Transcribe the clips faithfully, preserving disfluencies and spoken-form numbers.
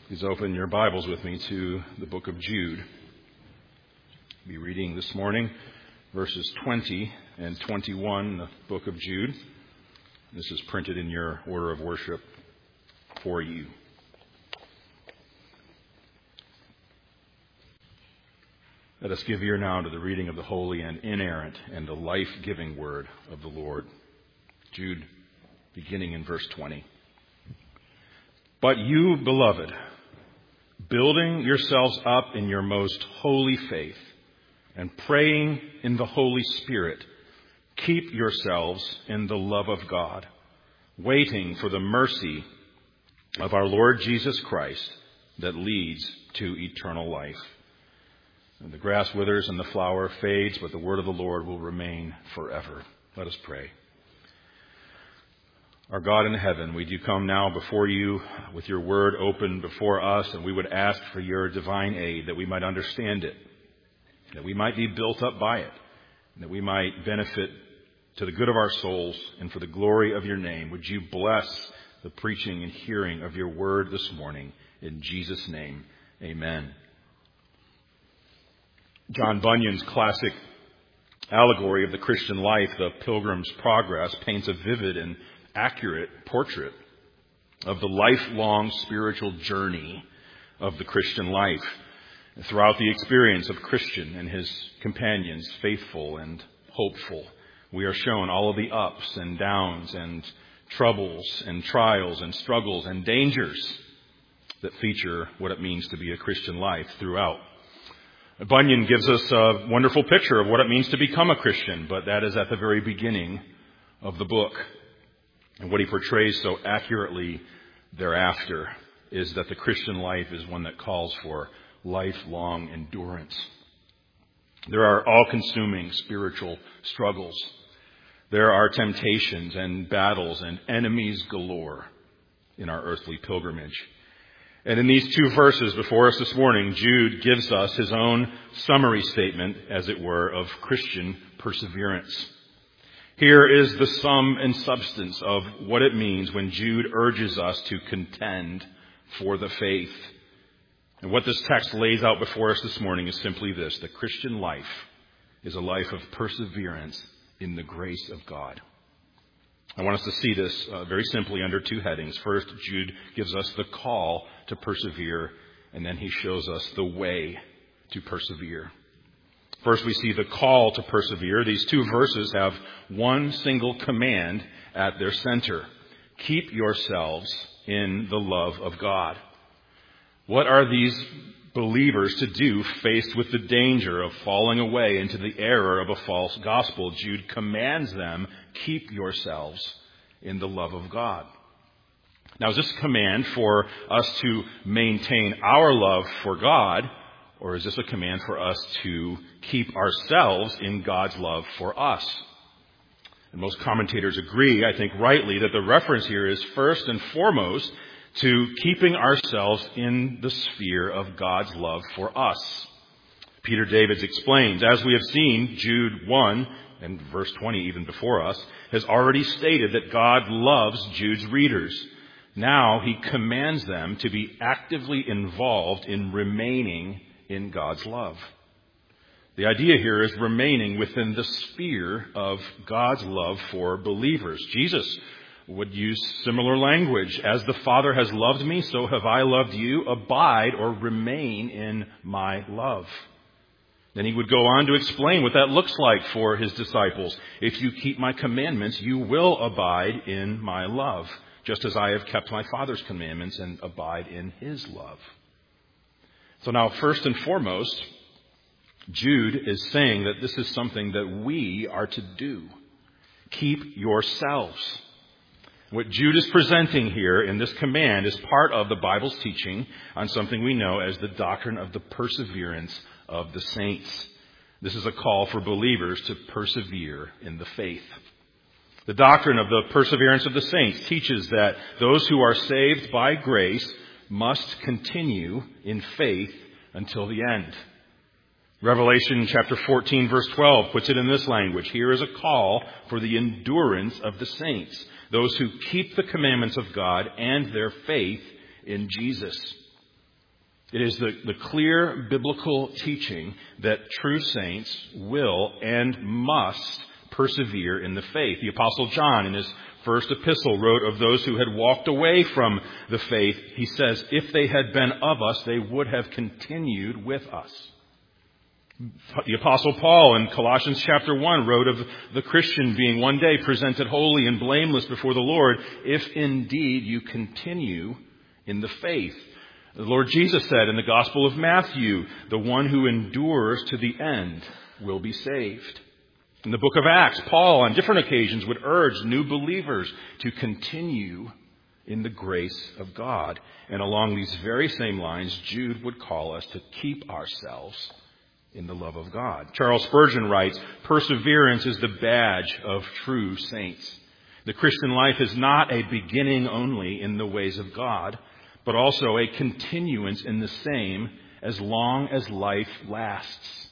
Please open your Bibles with me to the book of Jude. I'll be reading this morning verses twenty and twenty-one in the book of Jude. This is printed in your order of worship for you. Let us give ear now to the reading of the holy and inerrant and the life-giving word of the Lord. Jude, beginning in verse twenty. But you, beloved, building yourselves up in your most holy faith and praying in the Holy Spirit, keep yourselves in the love of God, waiting for the mercy of our Lord Jesus Christ that leads to eternal life. And the grass withers and the flower fades, but the word of the Lord will remain forever. Let us pray. Our God in heaven, we do come now before you with your word open before us, and we would ask for your divine aid that we might understand it, that we might be built up by it, and that we might benefit to the good of our souls and for the glory of your name. Would you bless the preaching and hearing of your word this morning? In Jesus' name, amen. John Bunyan's classic allegory of the Christian life, The Pilgrim's Progress, paints a vivid and accurate portrait of the lifelong spiritual journey of the Christian life. Throughout the experience of Christian and his companions, faithful and hopeful, we are shown all of the ups and downs and troubles and trials and struggles and dangers that feature what it means to be a Christian life throughout. Bunyan gives us a wonderful picture of what it means to become a Christian, but that is at the very beginning of the book. And what he portrays so accurately thereafter is that the Christian life is one that calls for lifelong endurance. There are all-consuming spiritual struggles. There are temptations and battles and enemies galore in our earthly pilgrimage. And in these two verses before us this morning, Jude gives us his own summary statement, as it were, of Christian perseverance. Here is the sum and substance of what it means when Jude urges us to contend for the faith. And what this text lays out before us this morning is simply this: the Christian life is a life of perseverance in the grace of God. I want us to see this uh, very simply under two headings. First, Jude gives us the call to persevere, and then he shows us the way to persevere. First, we see the call to persevere. These two verses have one single command at their center: keep yourselves in the love of God. What are these believers to do faced with the danger of falling away into the error of a false gospel? Jude commands them, keep yourselves in the love of God. Now, is this a command for us to maintain our love for God, or is this a command for us to keep ourselves in God's love for us? And most commentators agree, I think rightly, that the reference here is first and foremost to keeping ourselves in the sphere of God's love for us. Peter Davids explains, as we have seen, Jude one, and verse twenty even before us, has already stated that God loves Jude's readers. Now he commands them to be actively involved in remaining in God's love. The idea here is remaining within the sphere of God's love for believers. Jesus would use similar language. As the Father has loved me, so have I loved you. Abide or remain in my love. Then he would go on to explain what that looks like for his disciples. If you keep my commandments, you will abide in my love, just as I have kept my Father's commandments and abide in his love. So now, first and foremost, Jude is saying that this is something that we are to do. Keep yourselves. What Jude is presenting here in this command is part of the Bible's teaching on something we know as the doctrine of the perseverance of the saints. This is a call for believers to persevere in the faith. The doctrine of the perseverance of the saints teaches that those who are saved by grace must continue in faith until the end. Revelation chapter fourteen, verse twelve puts it in this language. Here is a call for the endurance of the saints, those who keep the commandments of God and their faith in Jesus. It is the, the clear biblical teaching that true saints will and must persevere in the faith. The Apostle John, in his first epistle, wrote of those who had walked away from the faith. He says, if they had been of us, they would have continued with us. The Apostle Paul in Colossians chapter one wrote of the Christian being one day presented holy and blameless before the Lord, if indeed you continue in the faith. The Lord Jesus said in the Gospel of Matthew, the one who endures to the end will be saved. In the book of Acts, Paul on different occasions would urge new believers to continue in the grace of God. And along these very same lines, Jude would call us to keep ourselves in the love of God. Charles Spurgeon writes, perseverance is the badge of true saints. The Christian life is not a beginning only in the ways of God, but also a continuance in the same as long as life lasts.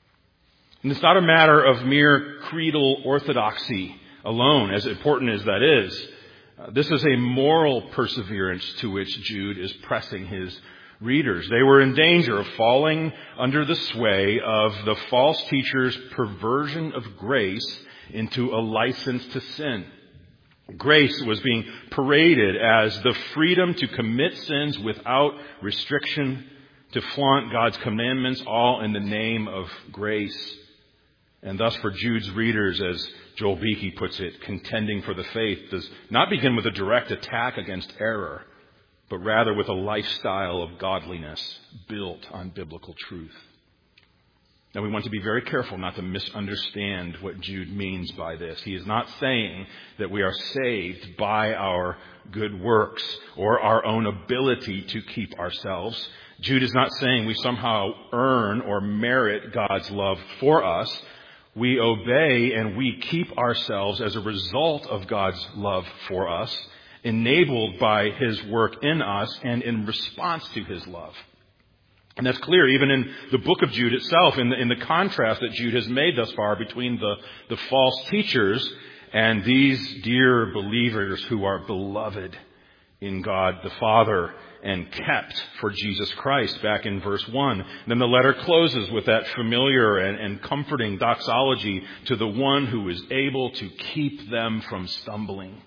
And it's not a matter of mere creedal orthodoxy alone, as important as that is. Uh, this is a moral perseverance to which Jude is pressing his readers. They were in danger of falling under the sway of the false teacher's perversion of grace into a license to sin. Grace was being paraded as the freedom to commit sins without restriction, to flaunt God's commandments, all in the name of grace. And thus for Jude's readers, as Joel Beeke puts it, contending for the faith does not begin with a direct attack against error, but rather with a lifestyle of godliness built on biblical truth. Now, we want to be very careful not to misunderstand what Jude means by this. He is not saying that we are saved by our good works or our own ability to keep ourselves. Jude is not saying we somehow earn or merit God's love for us. We obey and we keep ourselves as a result of God's love for us, enabled by His work in us and in response to His love. And that's clear even in the book of Jude itself, in the, in the contrast that Jude has made thus far between the, the false teachers and these dear believers who are beloved in God the Father and kept for Jesus Christ, back in verse one. And then the letter closes with that familiar and, and comforting doxology to the one who is able to keep them from stumbling.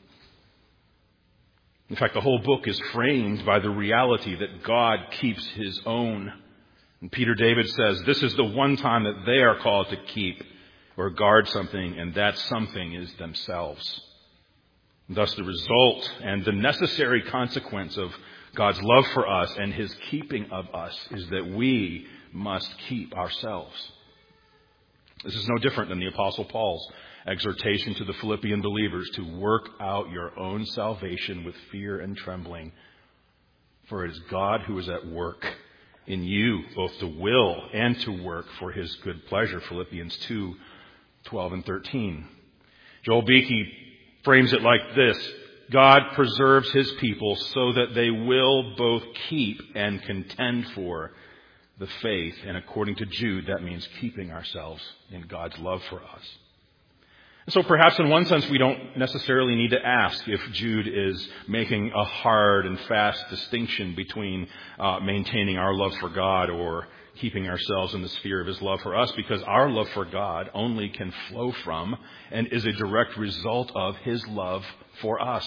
In fact, the whole book is framed by the reality that God keeps His own. And Peter David says, this is the one time that they are called to keep or guard something, and that something is themselves. And thus the result and the necessary consequence of God's love for us and His keeping of us is that we must keep ourselves. This is no different than the Apostle Paul's exhortation to the Philippian believers to work out your own salvation with fear and trembling. For it is God who is at work in you, both to will and to work for His good pleasure. Philippians two, twelve and thirteen. Joel Beeke frames it like this. God preserves His people so that they will both keep and contend for the faith. And according to Jude, that means keeping ourselves in God's love for us. So perhaps in one sense we don't necessarily need to ask if Jude is making a hard and fast distinction between uh, maintaining our love for God or keeping ourselves in the sphere of His love for us, because our love for God only can flow from and is a direct result of His love for us.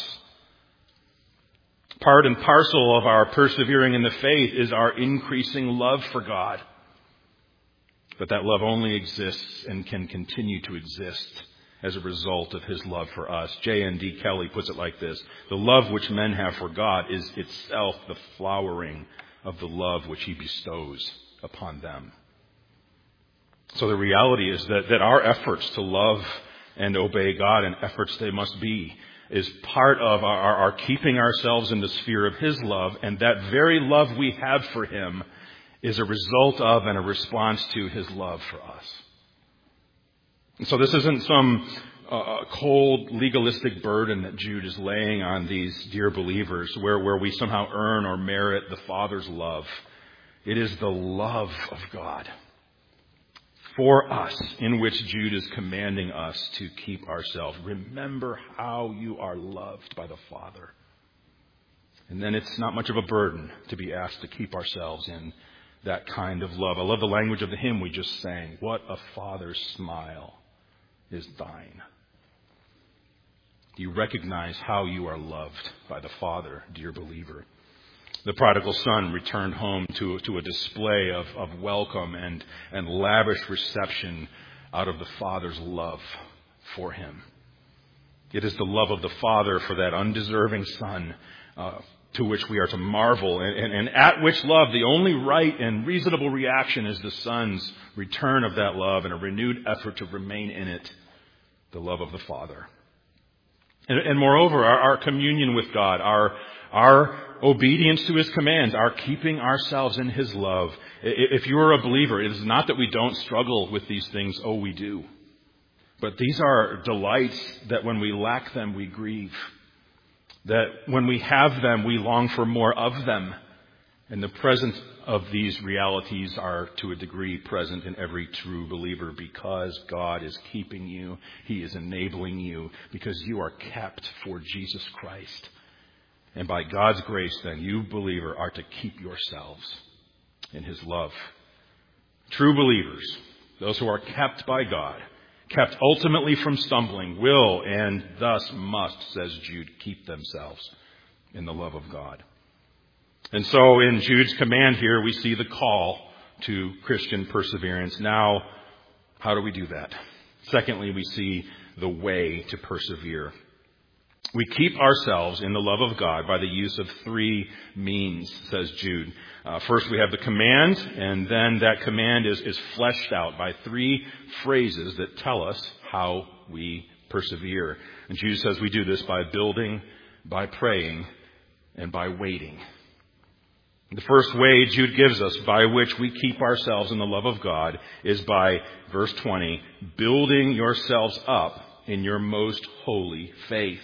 Part and parcel of our persevering in the faith is our increasing love for God. But that love only exists and can continue to exist as a result of His love for us. J N D Kelly puts it like this. The love which men have for God is itself the flowering of the love which He bestows upon them. So the reality is that, that our efforts to love and obey God, and efforts they must be, is part of our, our, our keeping ourselves in the sphere of His love. And that very love we have for Him is a result of and a response to His love for us. And so this isn't some uh, cold legalistic burden that Jude is laying on these dear believers where, where we somehow earn or merit the Father's love. It is the love of God for us in which Jude is commanding us to keep ourselves. Remember how you are loved by the Father. And then it's not much of a burden to be asked to keep ourselves in that kind of love. I love the language of the hymn we just sang. What a Father's smile is thine. Do you recognize how you are loved by the Father, dear believer? The prodigal son returned home to, to a display of, of welcome and, and lavish reception out of the Father's love for him. It is the love of the Father for that undeserving son uh, to which we are to marvel, and, and, and at which love the only right and reasonable reaction is the Son's return of that love and a renewed effort to remain in it, the love of the Father. And, and moreover, our, our communion with God, our our obedience to His commands, our keeping ourselves in His love. If you're a believer, it is not that we don't struggle with these things. Oh, we do. But these are delights that when we lack them, we grieve. That when we have them, we long for more of them. And the presence of these realities are to a degree present in every true believer because God is keeping you. He is enabling you because you are kept for Jesus Christ. And by God's grace, then, you, believer, are to keep yourselves in His love. True believers, those who are kept by God, kept ultimately from stumbling, will and thus must, says Jude, keep themselves in the love of God. And so in Jude's command here, we see the call to Christian perseverance. Now, how do we do that? Secondly, we see the way to persevere. We keep ourselves in the love of God by the use of three means, says Jude. Uh, first, we have the command, and then that command is, is fleshed out by three phrases that tell us how we persevere. And Jude says we do this by building, by praying, and by waiting. The first way Jude gives us by which we keep ourselves in the love of God is by, verse twenty, building yourselves up in your most holy faith.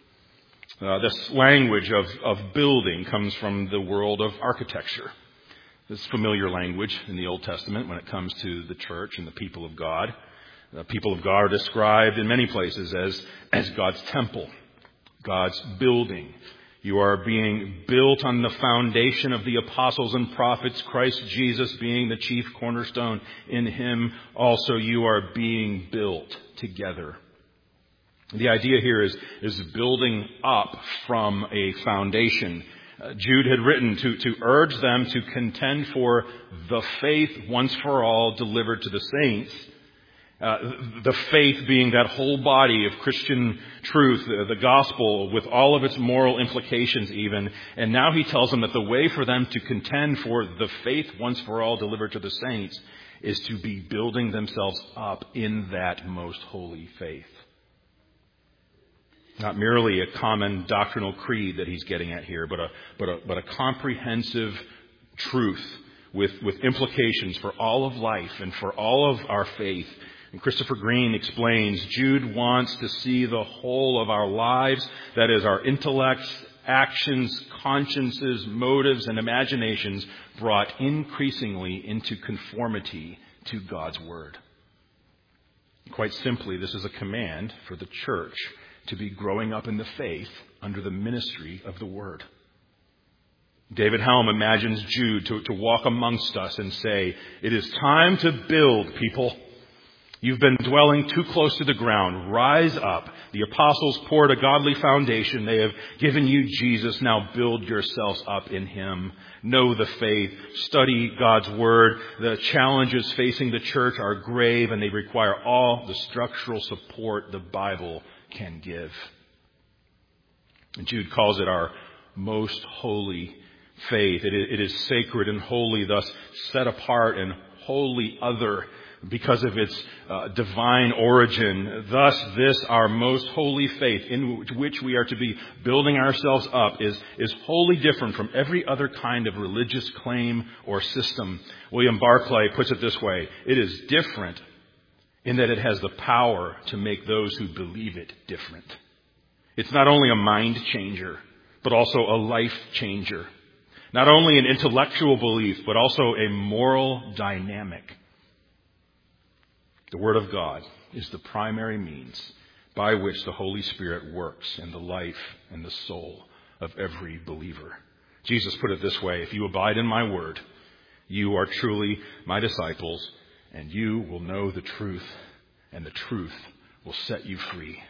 Uh, this language of, of building comes from the world of architecture. This familiar language in the Old Testament when it comes to the church and the people of God. The people of God are described in many places as, as God's temple, God's building. You are being built on the foundation of the apostles and prophets, Christ Jesus being the chief cornerstone. In Him also you are being built together. The idea here is, is building up from a foundation. Uh, Jude had written to, to urge them to contend for the faith once for all delivered to the saints. Uh, the faith being that whole body of Christian truth, uh, the gospel with all of its moral implications even. And now he tells them that the way for them to contend for the faith once for all delivered to the saints is to be building themselves up in that most holy faith. Not merely a common doctrinal creed that he's getting at here, but a, but a, but a comprehensive truth with, with implications for all of life and for all of our faith. And Christopher Green explains, Jude wants to see the whole of our lives, that is, our intellects, actions, consciences, motives, and imaginations, brought increasingly into conformity to God's Word. Quite simply, this is a command for the church to be growing up in the faith under the ministry of the Word. David Helm imagines Jude to, to walk amongst us and say, it is time to build, people. You've been dwelling too close to the ground. Rise up. The apostles poured a godly foundation. They have given you Jesus. Now build yourselves up in Him. Know the faith. Study God's Word. The challenges facing the church are grave, and they require all the structural support the Bible can give. And Jude calls it our most holy faith. It is, it is sacred and holy, thus set apart and wholly other because of its uh, divine origin. Thus, this, our most holy faith, in which we are to be building ourselves up, is, is wholly different from every other kind of religious claim or system. William Barclay puts it this way: it is different in that it has the power to make those who believe it different. It's not only a mind changer, but also a life changer. Not only an intellectual belief, but also a moral dynamic. The Word of God is the primary means by which the Holy Spirit works in the life and the soul of every believer. Jesus put it this way: if you abide in my word, you are truly my disciples, and you will know the truth, and the truth will set you free.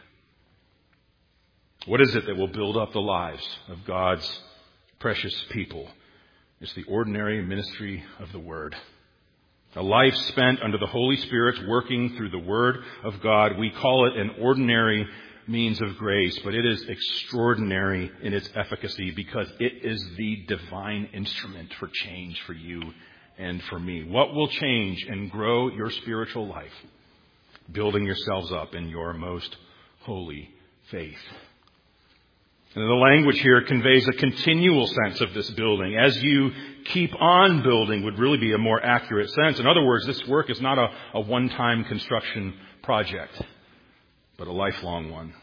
What is it that will build up the lives of God's precious people? It's the ordinary ministry of the Word. A life spent under the Holy Spirit working through the Word of God. We call it an ordinary means of grace, but it is extraordinary in its efficacy because it is the divine instrument for change for you and for me. What will change and grow your spiritual life? Building yourselves up in your most holy faith. And the language here conveys a continual sense of this building. As you keep on building would really be a more accurate sense. In other words, this work is not a, a one-time construction project, but a lifelong one.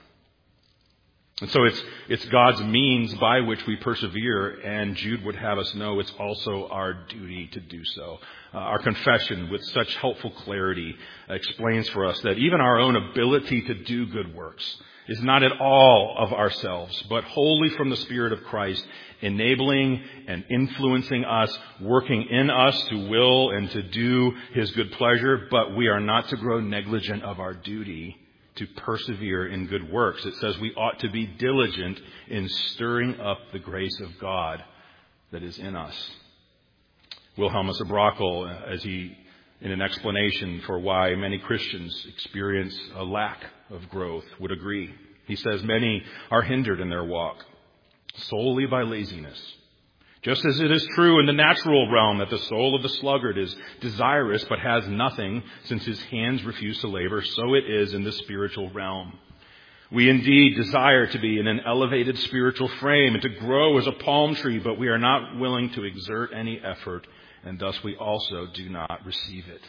And so it's it's God's means by which we persevere, and Jude would have us know it's also our duty to do so. Uh, our confession, with such helpful clarity, explains for us that even our own ability to do good works is not at all of ourselves, but wholly from the Spirit of Christ, enabling and influencing us, working in us to will and to do His good pleasure. But we are not to grow negligent of our duty to persevere in good works. It says we ought to be diligent in stirring up the grace of God that is in us. Wilhelmus of Brockel, as he, in an explanation for why many Christians experience a lack of growth, would agree. He says, many are hindered in their walk solely by laziness. Just as it is true in the natural realm that the soul of the sluggard is desirous but has nothing, since his hands refuse to labor, so it is in the spiritual realm. We indeed desire to be in an elevated spiritual frame and to grow as a palm tree, but we are not willing to exert any effort, and thus we also do not receive it.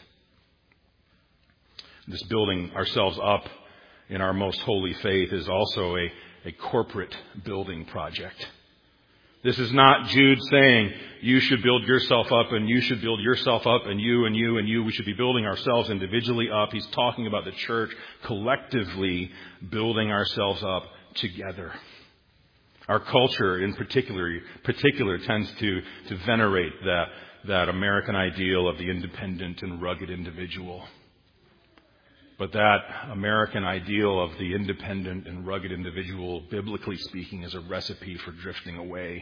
This building ourselves up in our most holy faith is also a, a corporate building project. This is not Jude saying you should build yourself up and you should build yourself up and you and you and you. We should be building ourselves individually up. He's talking about the church collectively building ourselves up together. Our culture in particular, particular tends to, to venerate that, that American ideal of the independent and rugged individual. But that American ideal of the independent and rugged individual, biblically speaking, is a recipe for drifting away.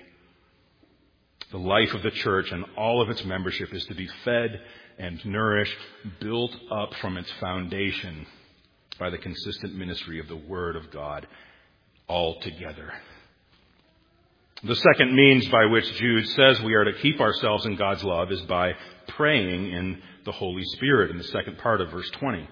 The life of the church and all of its membership is to be fed and nourished, built up from its foundation by the consistent ministry of the Word of God altogether. The second means by which Jude says we are to keep ourselves in God's love is by praying in the Holy Spirit in the second part of verse twenty.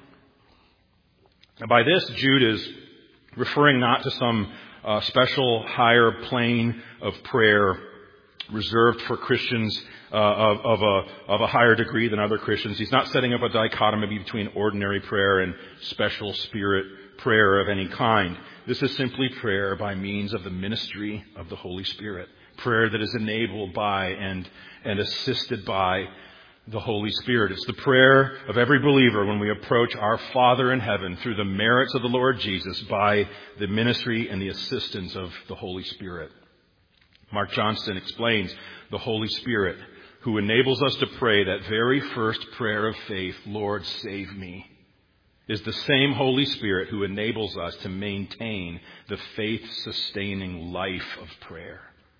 And by this, Jude is referring not to some uh, special higher plane of prayer reserved for Christians uh, of, of, a, of a higher degree than other Christians. He's not setting up a dichotomy between ordinary prayer and special spirit prayer of any kind. This is simply prayer by means of the ministry of the Holy Spirit. Prayer that is enabled by and, and assisted by the Holy Spirit. It's the prayer of every believer when we approach our Father in heaven through the merits of the Lord Jesus by the ministry and the assistance of the Holy Spirit. Mark Johnston explains the Holy Spirit, who enables us to pray that very first prayer of faith, Lord, save me, is the same Holy Spirit who enables us to maintain the faith-sustaining life of prayer.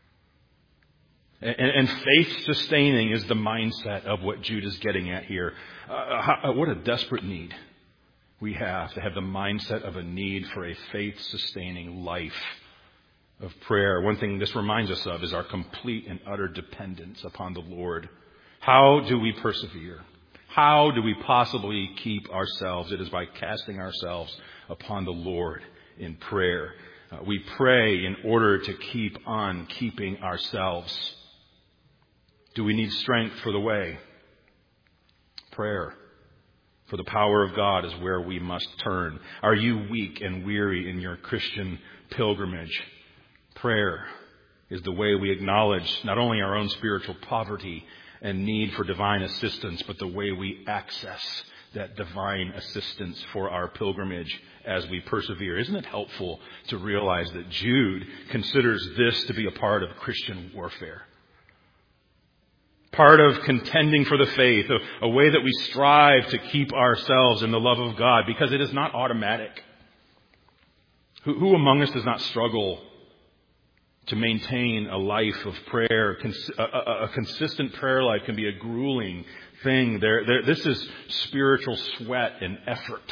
And, and faith-sustaining is the mindset of what Jude is getting at here. Uh, how, what a desperate need we have to have the mindset of a need for a faith-sustaining life of prayer. One thing this reminds us of is our complete and utter dependence upon the Lord. How do we persevere? How do we possibly keep ourselves? It is by casting ourselves upon the Lord in prayer. Uh, we pray in order to keep on keeping ourselves. Do we need strength for the way? Prayer for the power of God is where we must turn. Are you weak and weary in your Christian pilgrimage? Prayer is the way we acknowledge not only our own spiritual poverty and need for divine assistance, but the way we access that divine assistance for our pilgrimage as we persevere. Isn't it helpful to realize that Jude considers this to be a part of Christian warfare? Part of contending for the faith, a, a way that we strive to keep ourselves in the love of God, because it is not automatic. Who, who among us does not struggle to maintain a life of prayer? A, a, a consistent prayer life can be a grueling thing. There, there, this is spiritual sweat and effort.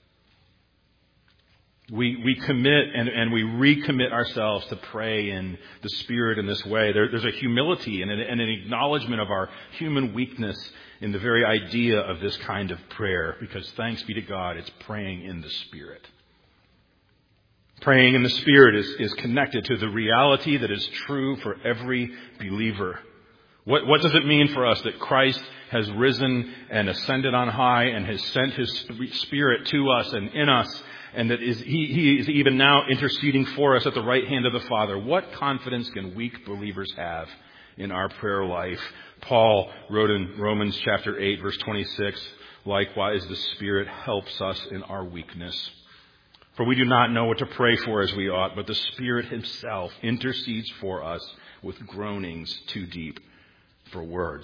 We we commit and, and we recommit ourselves to pray in the Spirit in this way. There, there's a humility and an, and an acknowledgement of our human weakness in the very idea of this kind of prayer, because thanks be to God, it's praying in the Spirit. Praying in the Spirit is, is connected to the reality that is true for every believer. What, what does it mean for us that Christ has risen and ascended on high and has sent His Spirit to us and in us, and that is, he, he is even now interceding for us at the right hand of the Father? What confidence can weak believers have in our prayer life? Paul wrote in Romans chapter eight, verse twenty-six, likewise the Spirit helps us in our weakness. For we do not know what to pray for as we ought, but the Spirit Himself intercedes for us with groanings too deep for words.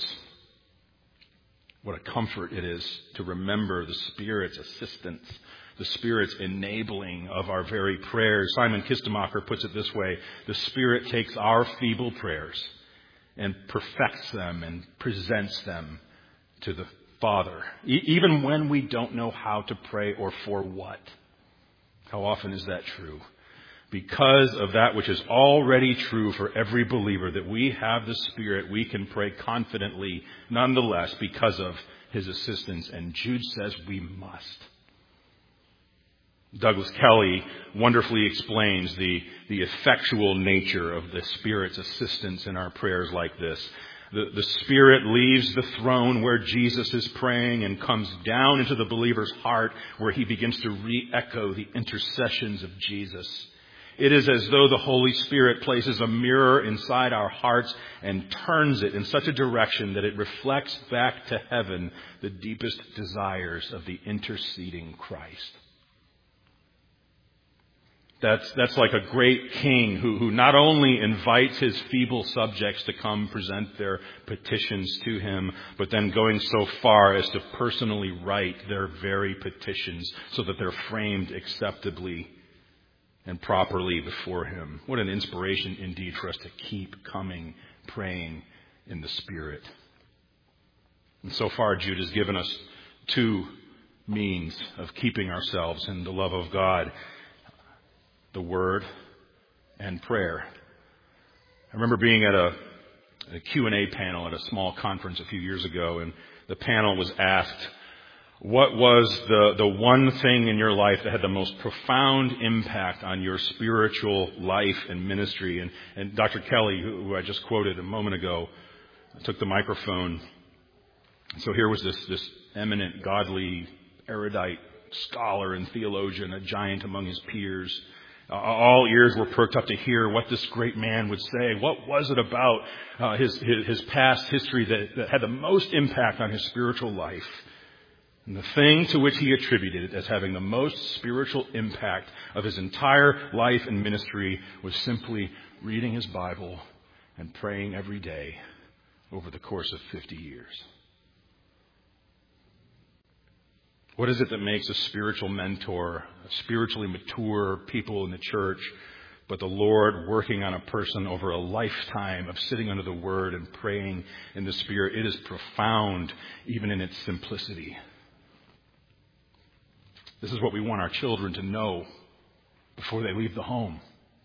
What a comfort it is to remember the Spirit's assistance, the Spirit's enabling of our very prayers. Simon Kistemacher puts it this way: the Spirit takes our feeble prayers and perfects them and presents them to the Father, e- even when we don't know how to pray or for what. How often is that true? Because of that which is already true for every believer, that we have the Spirit, we can pray confidently nonetheless because of His assistance. And Jude says we must. Douglas Kelly wonderfully explains the, the effectual nature of the Spirit's assistance in our prayers like this. The, the Spirit leaves the throne where Jesus is praying and comes down into the believer's heart, where he begins to re-echo the intercessions of Jesus. It is as though the Holy Spirit places a mirror inside our hearts and turns it in such a direction that it reflects back to heaven the deepest desires of the interceding Christ. That's, that's like a great king who, who not only invites his feeble subjects to come present their petitions to him, but then going so far as to personally write their very petitions so that they're framed acceptably and properly before him. What an inspiration indeed for us to keep coming, praying in the Spirit. And so far, Jude has given us two means of keeping ourselves in the love of God: the Word and prayer. I remember being at a, a Q and A panel at a small conference a few years ago, and the panel was asked, what was the, the one thing in your life that had the most profound impact on your spiritual life and ministry? And, and Doctor Kelly, who, who I just quoted a moment ago, took the microphone. So here was this, this eminent, godly, erudite scholar and theologian, a giant among his peers. Uh, all ears were perked up to hear what this great man would say. What was it about uh, his, his his past history that, that had the most impact on his spiritual life? And the thing to which he attributed it as having the most spiritual impact of his entire life and ministry was simply reading his Bible and praying every day over the course of fifty years. What is it that makes a spiritual mentor, a spiritually mature people in the church, but the Lord working on a person over a lifetime of sitting under the Word and praying in the Spirit? It is profound, even in its simplicity. This is what we want our children to know before they leave the home.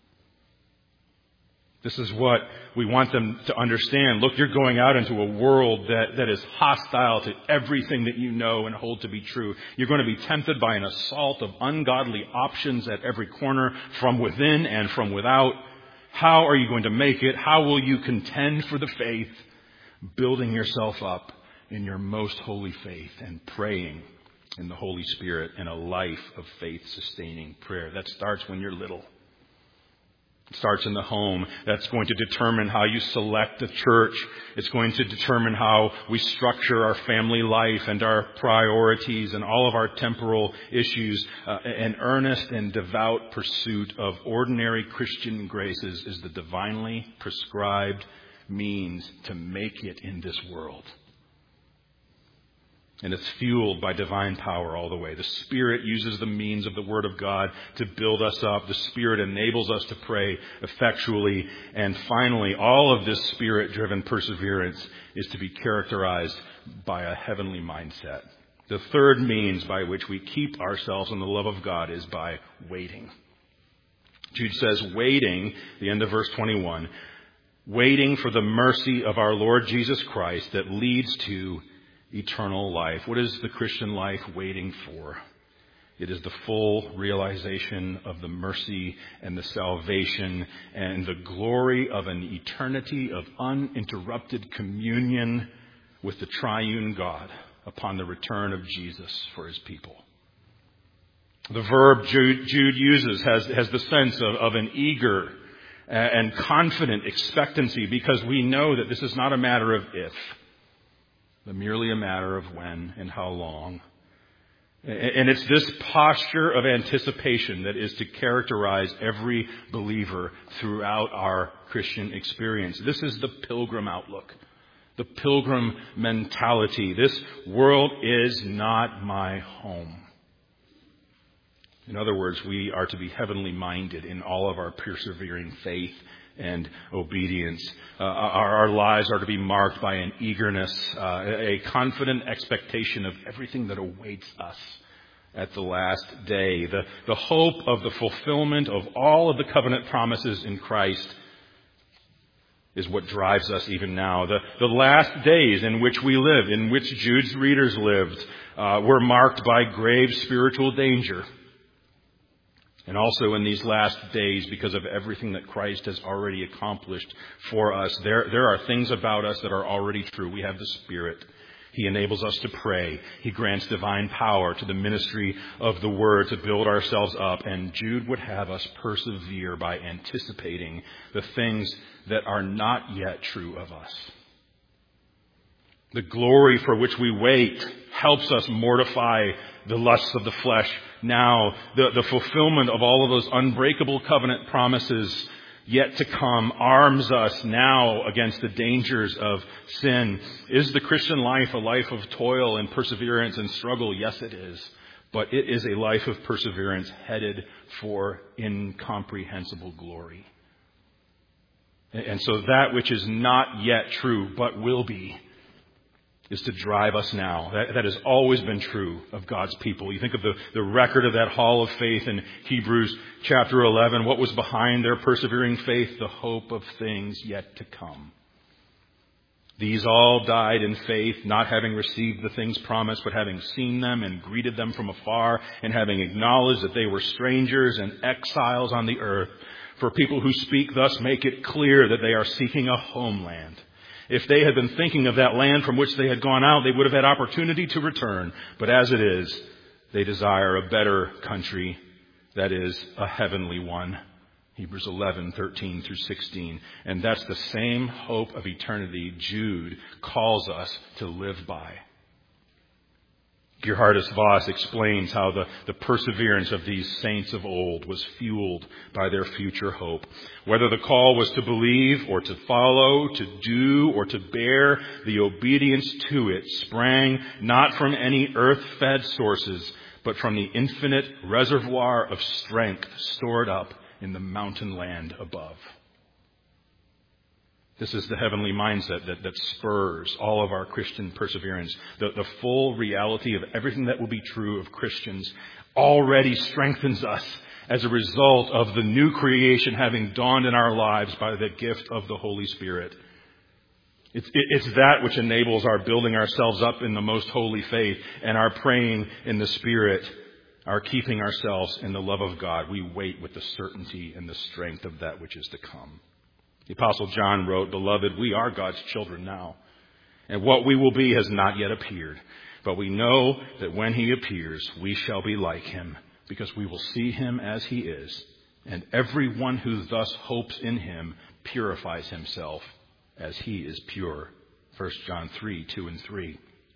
This is what we want them to understand. Look, you're going out into a world that, that is hostile to everything that you know and hold to be true. You're going to be tempted by an assault of ungodly options at every corner, from within and from without. How are you going to make it? How will you contend for the faith? Building yourself up in your most holy faith and praying in the Holy Spirit in a life of faith-sustaining prayer. That starts when you're little. It starts in the home. That's going to determine how you select a church. It's going to determine how we structure our family life and our priorities and all of our temporal issues. Uh, an earnest and devout pursuit of ordinary Christian graces is the divinely prescribed means to make it in this world. And it's fueled by divine power all the way. The Spirit uses the means of the Word of God to build us up. The Spirit enables us to pray effectually. And finally, all of this Spirit-driven perseverance is to be characterized by a heavenly mindset. The third means by which we keep ourselves in the love of God is by waiting. Jude says, waiting, the end of verse twenty-one, waiting for the mercy of our Lord Jesus Christ that leads to eternal life. What is the Christian life waiting for? It is the full realization of the mercy and the salvation and the glory of an eternity of uninterrupted communion with the triune God upon the return of Jesus for his people. The verb Jude, Jude uses has, has the sense of, of an eager and confident expectancy, because we know that this is not a matter of if, but merely a matter of when and how long. And it's this posture of anticipation that is to characterize every believer throughout our Christian experience. This is the pilgrim outlook, the pilgrim mentality. This world is not my home. In other words, we are to be heavenly minded in all of our persevering faith and obedience. Uh, our, our lives are to be marked by an eagerness, uh, a confident expectation of everything that awaits us at the last day. The, the hope of the fulfillment of all of the covenant promises in Christ is what drives us even now. The, the last days in which we live, in which Jude's readers lived, uh, were marked by grave spiritual danger. And also in these last days, because of everything that Christ has already accomplished for us, there, there are things about us that are already true. We have the Spirit. He enables us to pray. He grants divine power to the ministry of the Word to build ourselves up. And Jude would have us persevere by anticipating the things that are not yet true of us. The glory for which we wait helps us mortify the lusts of the flesh now. The, the fulfillment of all of those unbreakable covenant promises yet to come arms us now against the dangers of sin. Is the Christian life a life of toil and perseverance and struggle? Yes, it is. But it is a life of perseverance headed for incomprehensible glory. And so that which is not yet true but will be is to drive us now. That, that has always been true of God's people. You think of the, the record of that hall of faith in Hebrews chapter eleven. What was behind their persevering faith? The hope of things yet to come. These all died in faith, not having received the things promised, but having seen them and greeted them from afar, and having acknowledged that they were strangers and exiles on the earth. For people who speak thus make it clear that they are seeking a homeland. If they had been thinking of that land from which they had gone out, they would have had opportunity to return. But as it is, they desire a better country, that is, a heavenly one. Hebrews eleven, thirteen through sixteen. And that's the same hope of eternity Jude calls us to live by. Geerhardus Voss explains how the, the perseverance of these saints of old was fueled by their future hope. Whether the call was to believe or to follow, to do or to bear, the obedience to it sprang not from any earth-fed sources, but from the infinite reservoir of strength stored up in the mountain land above. This is the heavenly mindset that, that spurs all of our Christian perseverance. The, the full reality of everything that will be true of Christians already strengthens us as a result of the new creation having dawned in our lives by the gift of the Holy Spirit. It's, it's that which enables our building ourselves up in the most holy faith and our praying in the Spirit, our keeping ourselves in the love of God. We wait with the certainty and the strength of that which is to come. The Apostle John wrote, "Beloved, we are God's children now, and what we will be has not yet appeared. But we know that when he appears, we shall be like him, because we will see him as he is. And everyone who thus hopes in him purifies himself as he is pure. First John three, two and three.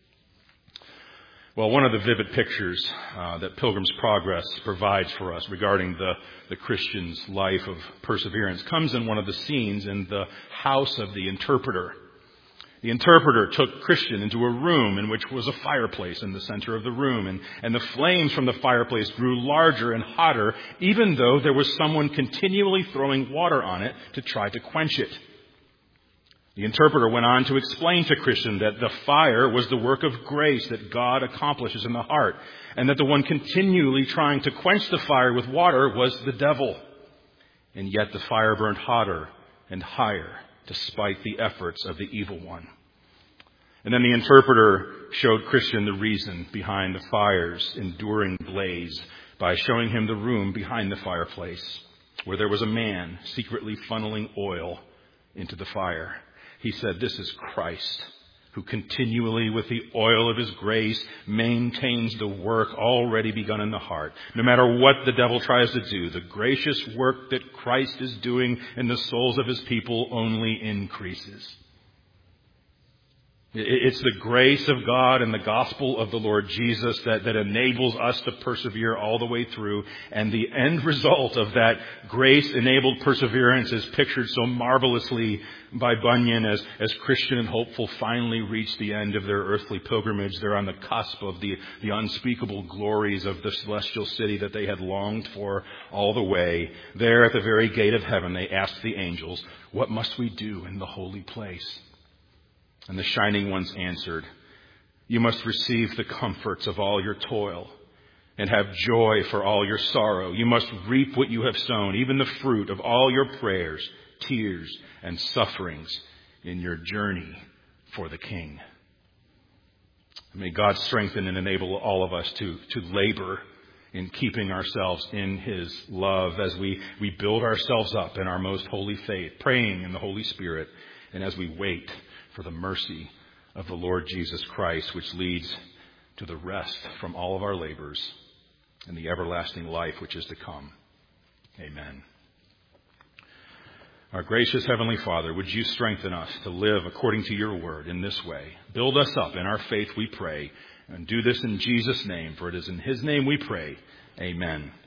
Well, one of the vivid pictures uh, that Pilgrim's Progress provides for us regarding the, the Christian's life of perseverance comes in one of the scenes in the house of the interpreter. The interpreter took Christian into a room in which was a fireplace in the center of the room, and, and the flames from the fireplace grew larger and hotter, even though there was someone continually throwing water on it to try to quench it. The interpreter went on to explain to Christian that the fire was the work of grace that God accomplishes in the heart, and that the one continually trying to quench the fire with water was the devil. And yet the fire burned hotter and higher despite the efforts of the evil one. And then the interpreter showed Christian the reason behind the fire's enduring blaze by showing him the room behind the fireplace where there was a man secretly funneling oil into the fire. He said, "This is Christ, who continually with the oil of his grace maintains the work already begun in the heart. No matter what the devil tries to do, the gracious work that Christ is doing in the souls of his people only increases." It's the grace of God and the gospel of the Lord Jesus that, that enables us to persevere all the way through. And the end result of that grace-enabled perseverance is pictured so marvelously by Bunyan as, as Christian and hopeful finally reach the end of their earthly pilgrimage. They're on the cusp of the, the unspeakable glories of the celestial city that they had longed for all the way. There at the very gate of heaven, they asked the angels, "What must we do in the holy place?" And the shining ones answered, "You must receive the comforts of all your toil and have joy for all your sorrow. You must reap what you have sown, even the fruit of all your prayers, tears, and sufferings in your journey for the King." May God strengthen and enable all of us to, to labor in keeping ourselves in his love as we, we build ourselves up in our most holy faith, praying in the Holy Spirit, and as we wait for the mercy of the Lord Jesus Christ, which leads to the rest from all of our labors and the everlasting life which is to come. Amen. Our gracious Heavenly Father, would you strengthen us to live according to your word in this way? Build us up in our faith, we pray, and do this in Jesus' name, for it is in his name we pray. Amen.